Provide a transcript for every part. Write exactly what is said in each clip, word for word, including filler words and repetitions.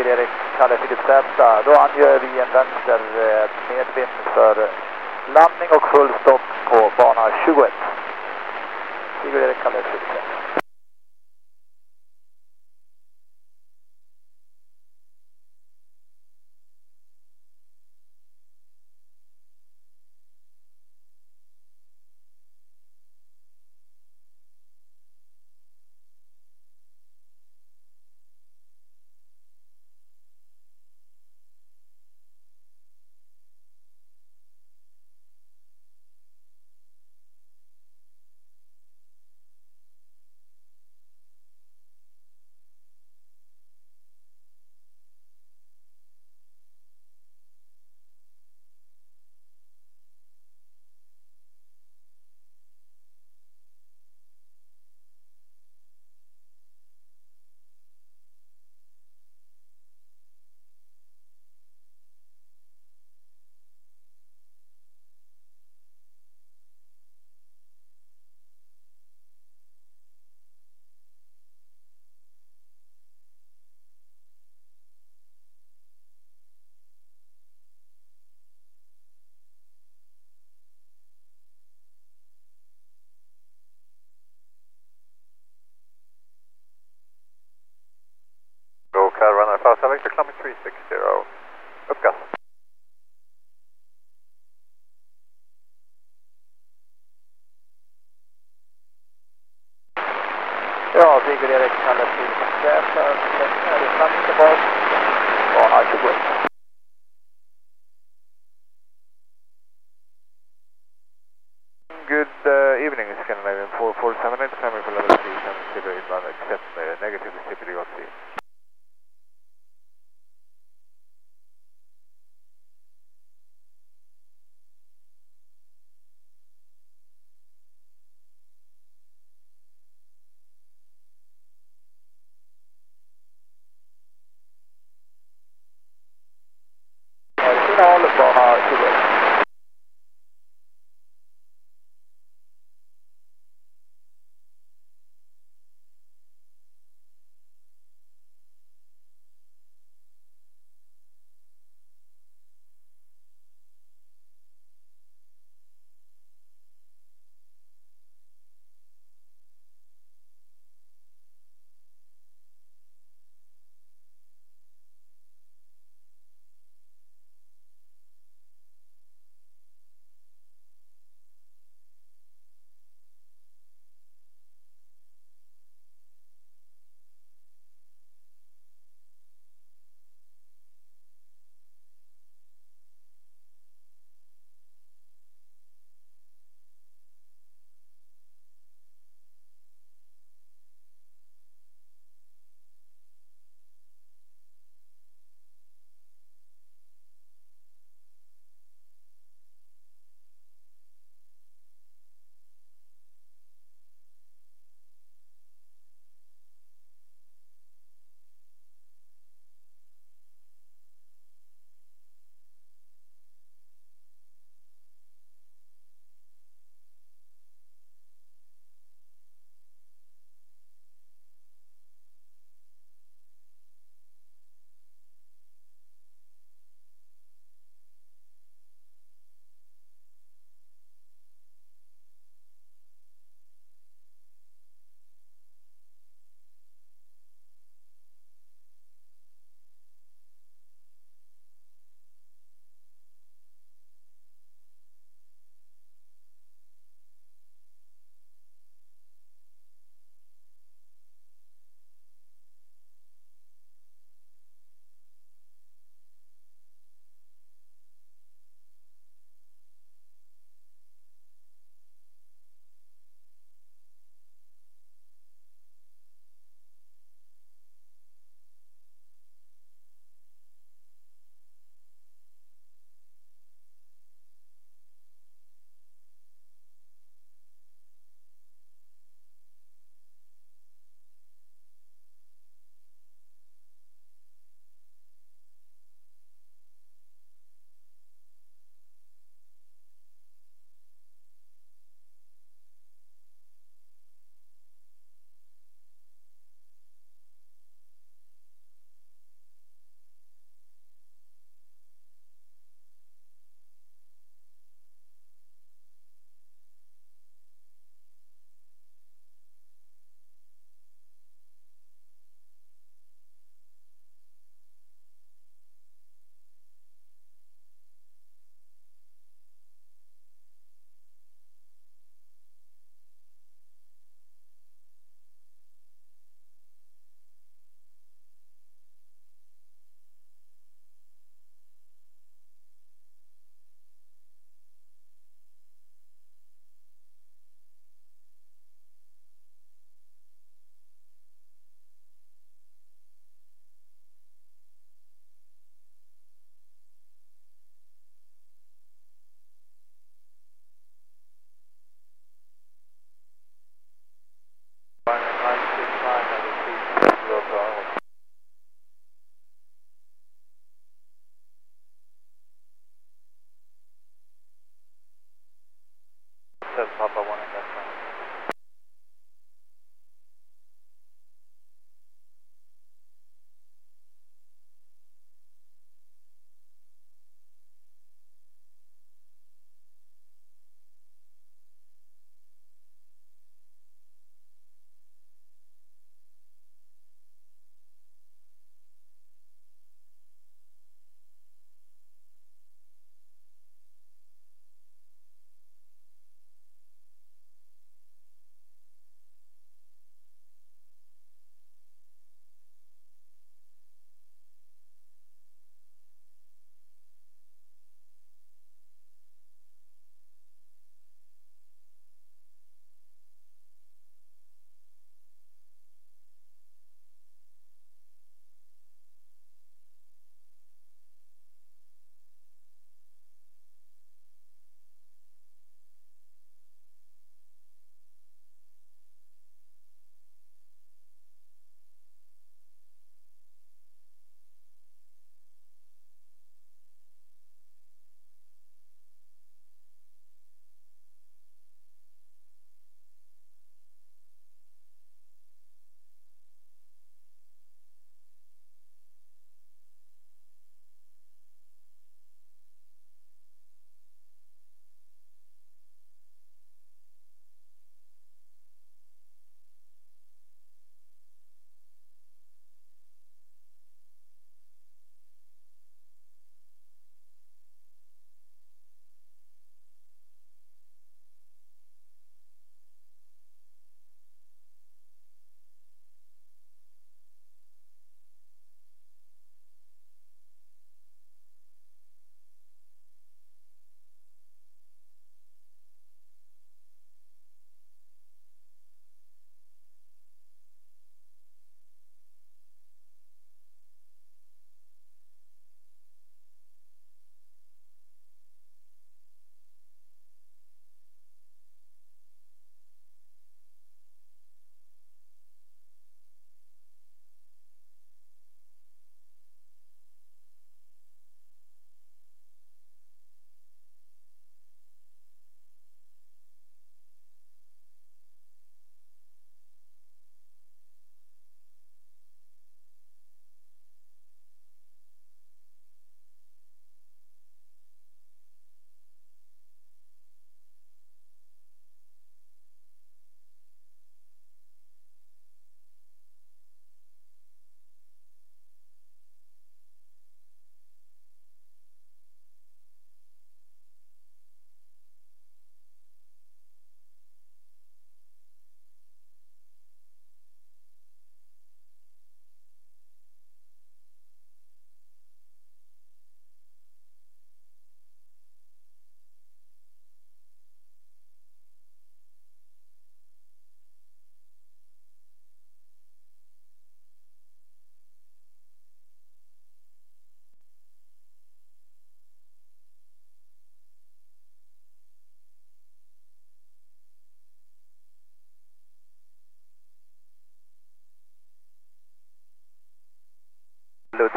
Sigurd Erik, Kalle Filip Z. Då angör vi en vänster medvind för landning och full stopp på bana tjugoett. Sigurd Erik, Kalle Filip Z. Runner Fast Victor, climbing three six zero. Uppgas. Ja, Sigurd Erik, Kalle Filip Z. Är det landning tillbaka? Bana tjugoett. Good uh, evening, Scandinavian four four seven eight, climbing for level three seven zero inbound, accept uh, negative visibility of sea. Signal, bana tjugoett.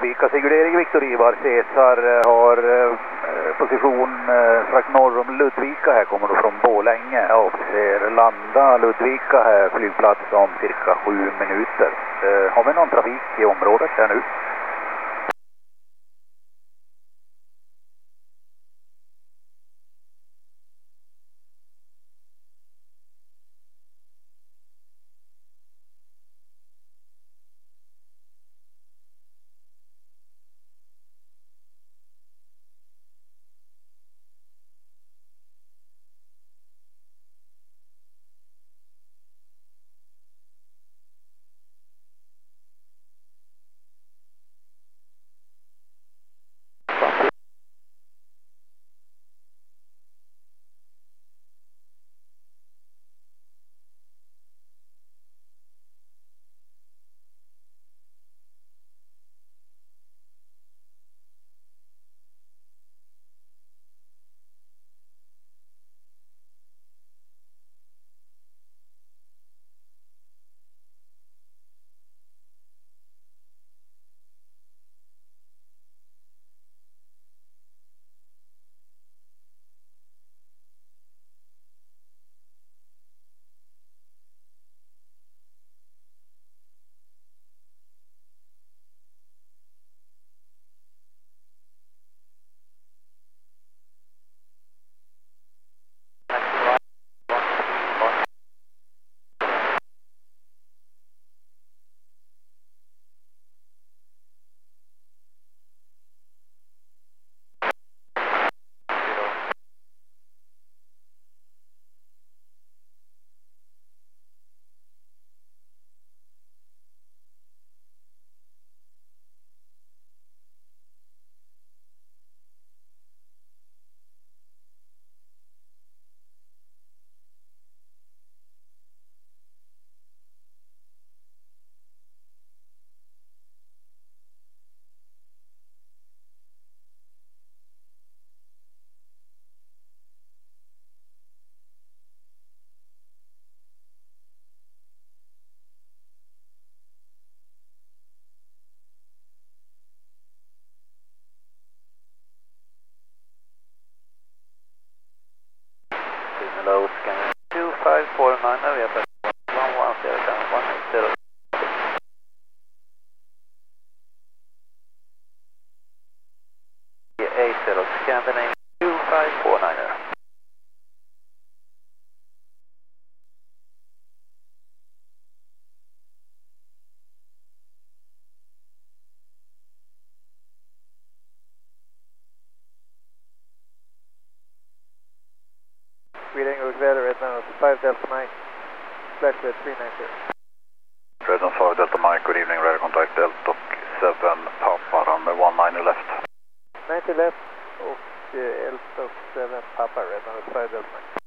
Ludvika, Sigurd Erik Viktor Ivar, Cesar har eh, position eh, strax norr om Ludvika här, kommer då från Borlänge, avser landa Ludvika här, flygplats om cirka sju minuter. Eh, har vi någon trafik i området här nu? Hello, scanner two five four nine, we have one one zero one zero. eight zero, scan the name two five four nine. Sweden English weather right now is five Delta Mike, flight with three nine zero. Redon five Delta Mike, good evening, radar contact Delta seven Papa, runway one nine left. ninety left och uh, Delta seven Papa, Redon is five Delta Mike.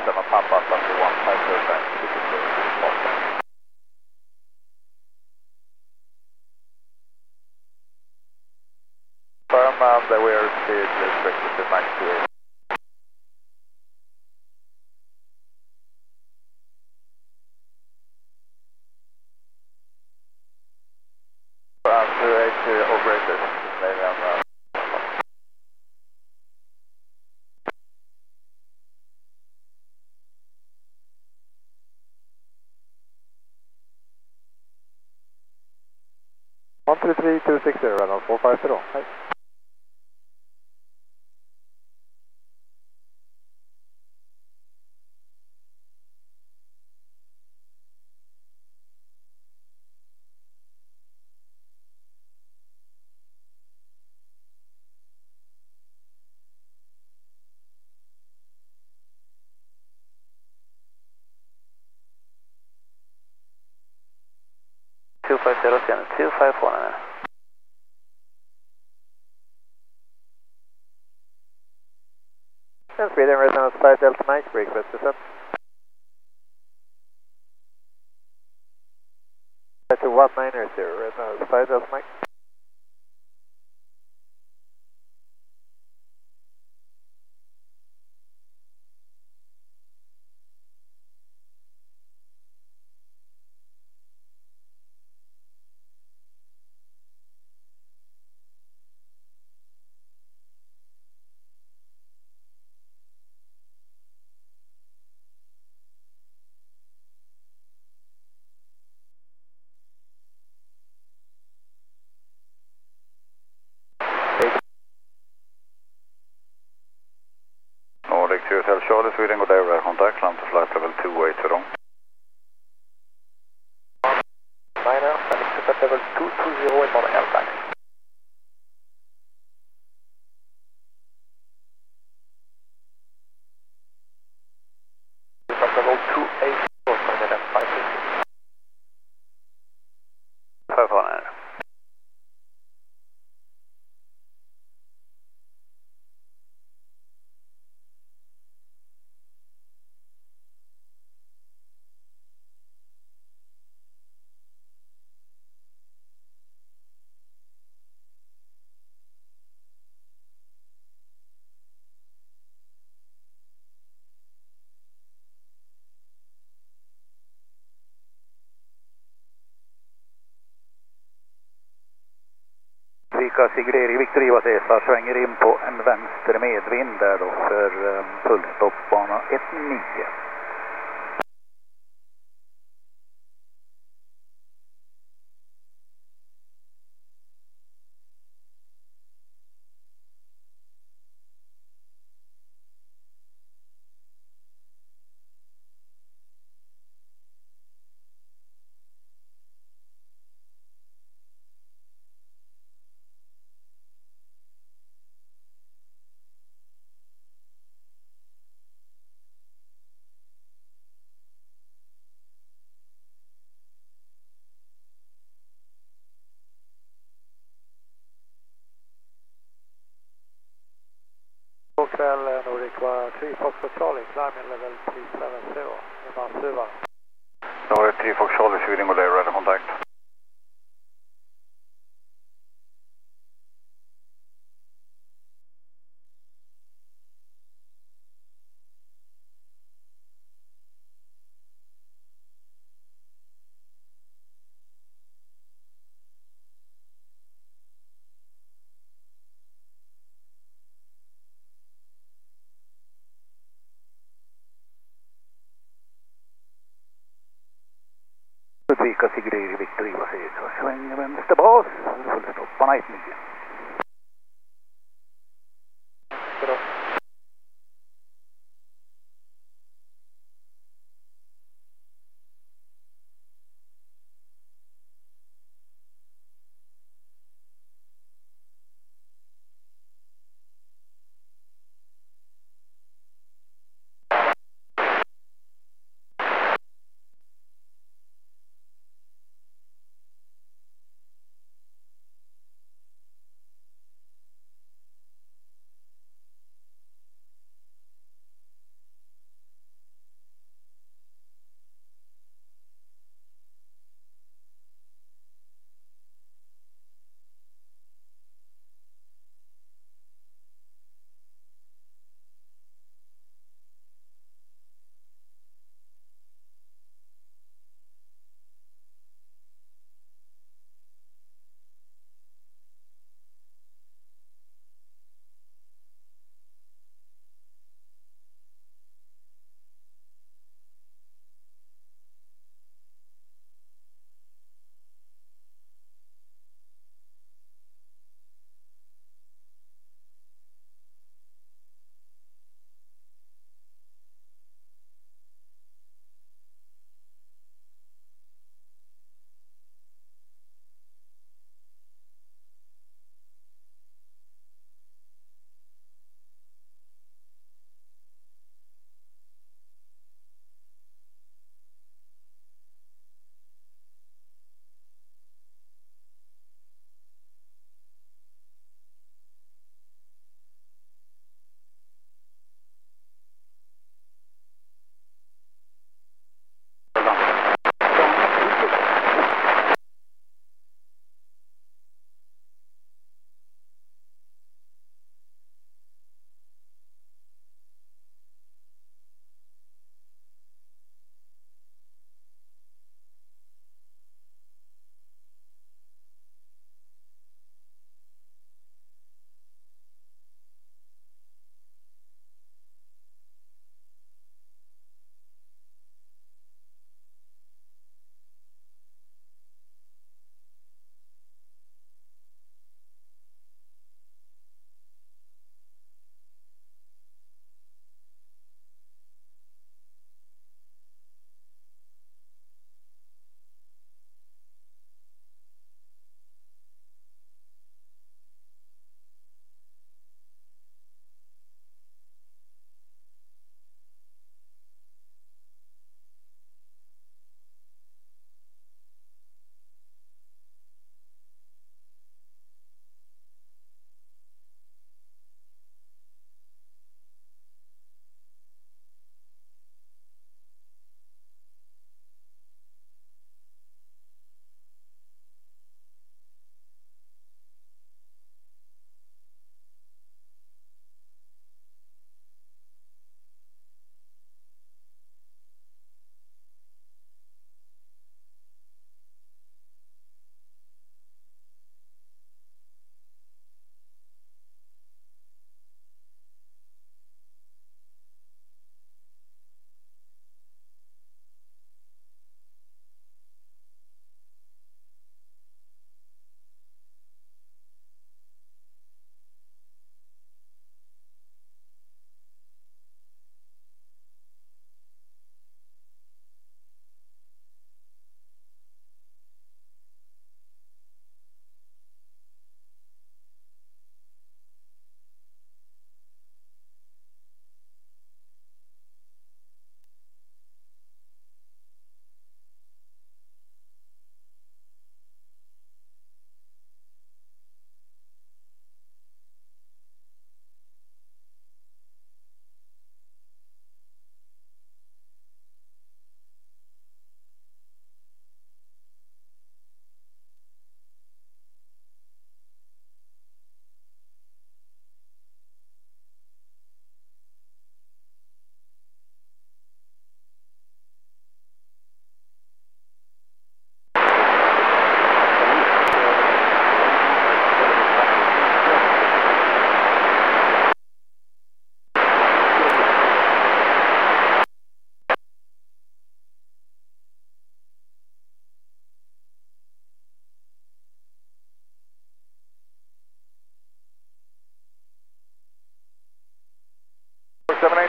seven Papa, Sunday one five zero nine, firm and uh, we are speed restricted to max two eight. And two eight uh, operators, maybe on uh, one three three two six zero, run on four five zero. Hi. two five zero, scanner two five four nine. And Sweden resonance five Delta Mike, break rest set. To one nine zero, resonance five Delta Mike. Nordic Q S L Charlie, Sweden, good day, contact, land to flight level two eight zero. Niner, landing to flight level two two zero in Modern Airline. Flight level two eight zero, Sweden, five six six. five four nine. Ludvika Sigleri, Victor Ivar Cesar svänger in på en vänster medvind där då för um, fullstopp bana ett nio. Kväll Nordic var tre Foxtrot Charlie, climbing level three seven zero, med Suva. Nordic tre Fox Charlie, Sweden, good day, radar contact. Ludvika Sigleri, Victor Ivar Cesar svänger vänster bas, fullstopp bana ett nio.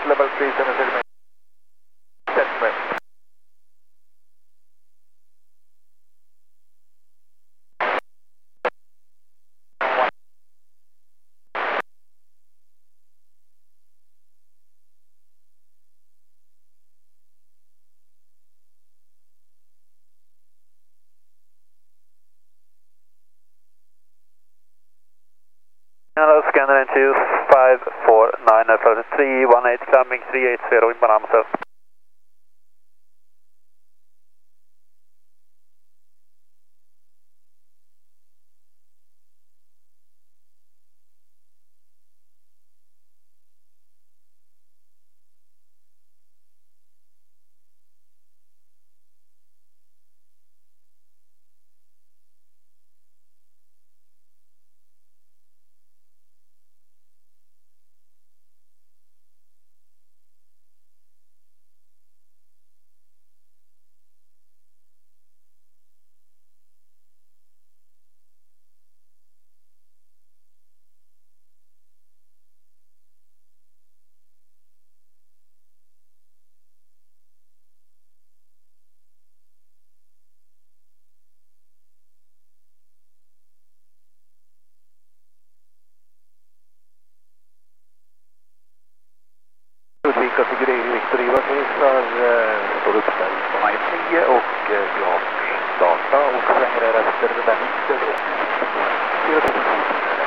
level three seven zero. Set me. Hello, scanner two five four nine, for three one eight, climbing three eight zero in Banamsel. Ludvika figurerar Viktor Ivar Cesar står uppställd på Night nio och klart starta och svänger därefter vänster och fyra tusen.